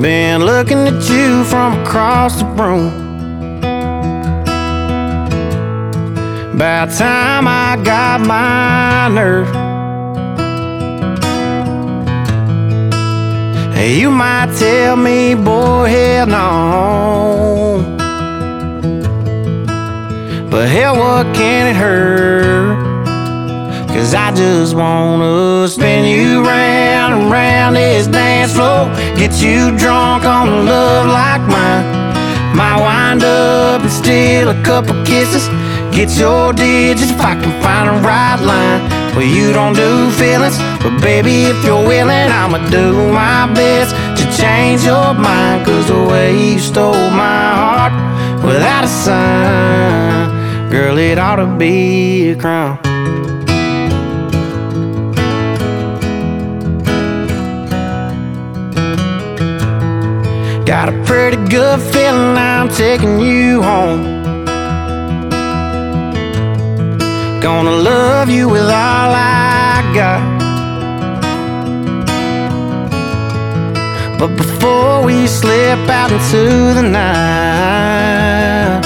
Been looking at you from across the room. About time I got my nerve. Hey, you might tell me, boy, hell no, but hell, what can it hurt? 'Cause I just wanna spin you round and round this dance floor, get you drunk on love like mine. Might wind up and steal a couple kisses, get your digits if I can find a right line. Well, you don't do feelings, but baby, if you're willing, I'ma do my best to change your mind. 'Cause the way you stole my heart without a sign, girl, it ought to be a crime. Got a pretty good feeling I'm taking you home. Gonna love you with all I got. But before we slip out into the night,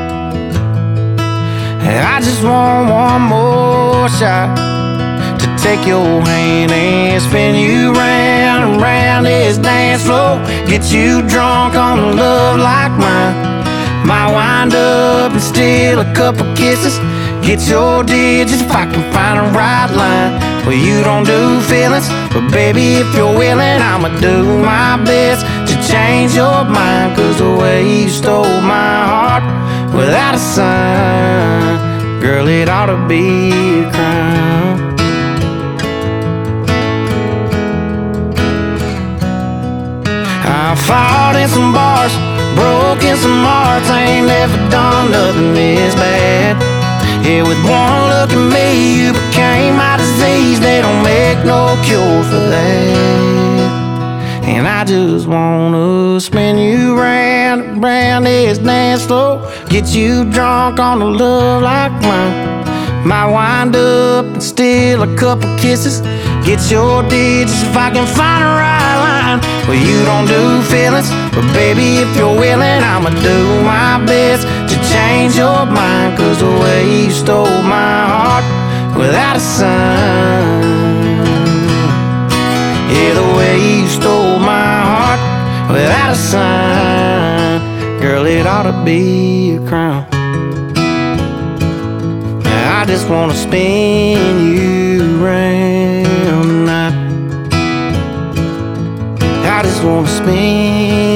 I just want one more shot to take your hand and spin you round and round this dance floor, get you drunk on love like mine. Might wind up and steal a couple kisses, get your digits if I can find a right line. Well, you don't do feelings, but baby, if you're willing, I'ma do my best to change your mind. 'Cause the way you stole my heart without a sign, girl, it ought to be a crime. I fought in some bars, broke in some hearts, I ain't never done nothing this bad. Yeah, with one look at me, you became my disease. They don't make no cure for that. And I just wanna spin you round and round this dance floor, get you drunk on a love like mine. Might wind up and steal a couple kisses, get your digits if I can find a right line. Well, you don't do feelings, but baby, if you're willing, I'ma do my best to change your mind. 'Cause the way you stole my heart without a sign, yeah, the way you stole my heart without a sign, girl, it ought to be a crime. I just wanna spin you round tonight. I just wanna spin